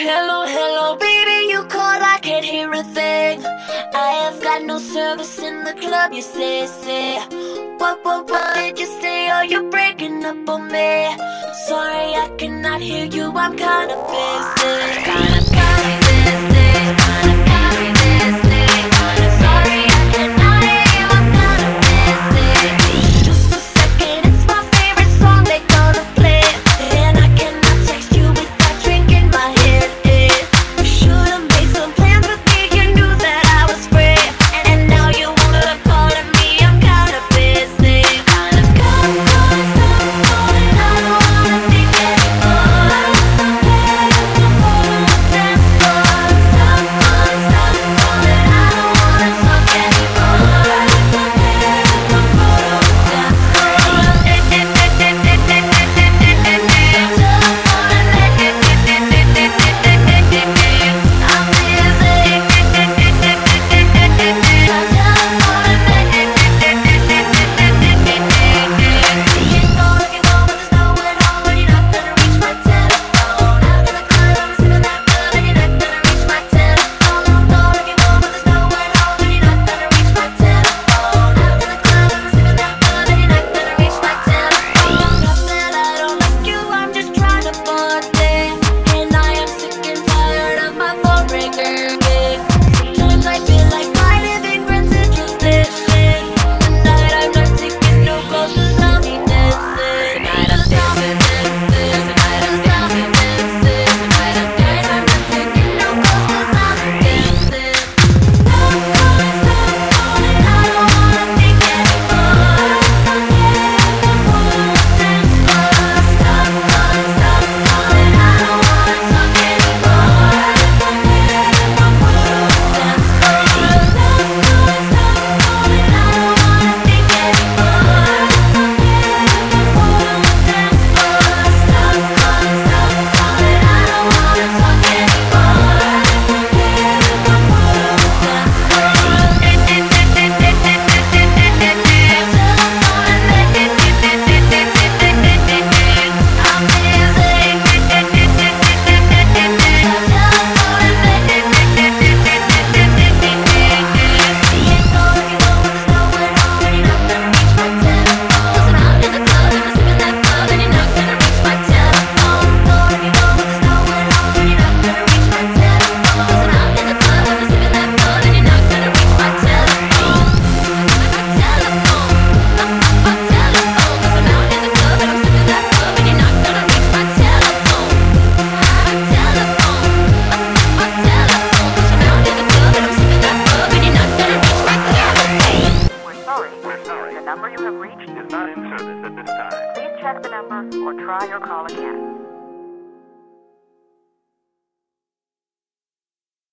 Hello, hello, baby, you called, I can't hear a thing. I have got no service in the club, you say. What did you say? Oh, you're breaking up on me. Sorry, I cannot hear you, I'm kinda busy. Kinda busy. Sorry, I cannot hear you, I'm kinda busy. Just a second, it's my favorite song they gonna play. And I cannot text you with that drink in my head. You should've made some plans with me, you knew that I was free. And now you wanna call to me, I'm kinda busy. Kinda stop calling, I don't wanna think anymore. Dance floor. Stop calling, I don't wanna talk anymore. Dance The number you have reached is not in service at this time. Please check the number or try your call again.